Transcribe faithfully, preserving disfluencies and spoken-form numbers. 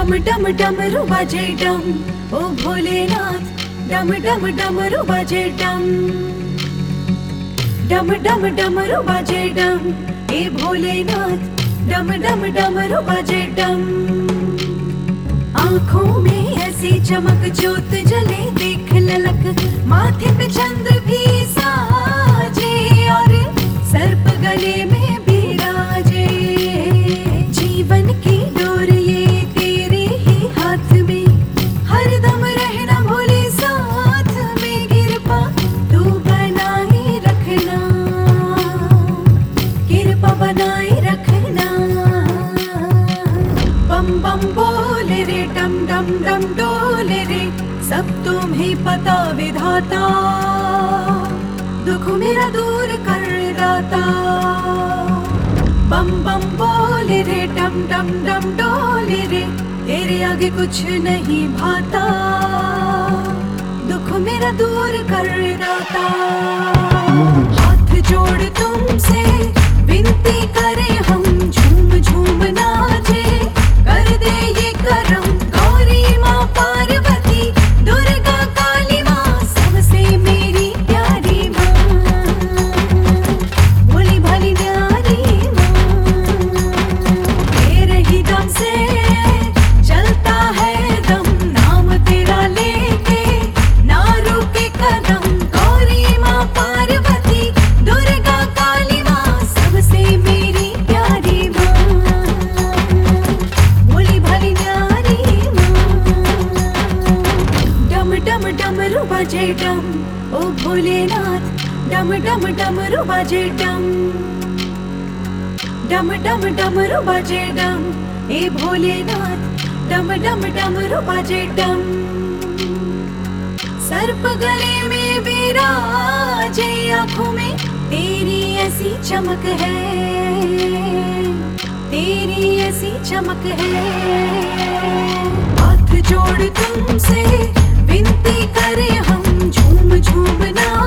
डम डम डमरू बाजे डम, ओ भोलेनाथ डम डम डमरू बाजे डम। डम डम डमरू बाजे डम, ए भोलेनाथ डम डम डमरू बाजे डम। आँखों में ऐसी चमक ज्योत जले देख ललक, माथे पे चंद्र भी साजे और सर्प गले में बिराजे। जीवन की डोर ये तेरे ही हाथ में, हरदम रहना भोले साथ में। कृपा तू बनाए रखना, कृपा बनाए रखना। बम बम बोले रे डम डम डम डोले रे, सब तुम्हें पता विधाता, दुख मेरा दूर कर दाता। बम बम बोले रे डम डम डम डोले रे, तेरे आगे कुछ नहीं भाता, दुख मेरा दूर कर दाता। हाथ जोड़ तुमसे विनती करें हम, झूम झूम नाचे कर दे ये करम। गौरी माँ पार्वती दुर्गा काली माँ, सबसे मेरी प्यारी माँ, भोली भाली न्यारी माँ। तेरे ही दम से चलता है दम, नाम तेरा लेके ना रुके कदम। गौरी माँ पार्वती दुर्गा काली माँ, सबसे मेरी प्यारी माँ, भोली भाली न्यारी माँ। डम डम डमरू बाजे डम, ओ भोलेनाथ डम डम डमरू बाजे डम। डम डम डमरू बाजे डम, ए भोलेनाथ डम डम डमरू बाजे डम। सर्प गले में विराजे, आँखों में तेरी ऐसी चमक है, तेरी ऐसी चमक है। हाथ जोड़ तुमसे विनती करें हम, झूम झूम ना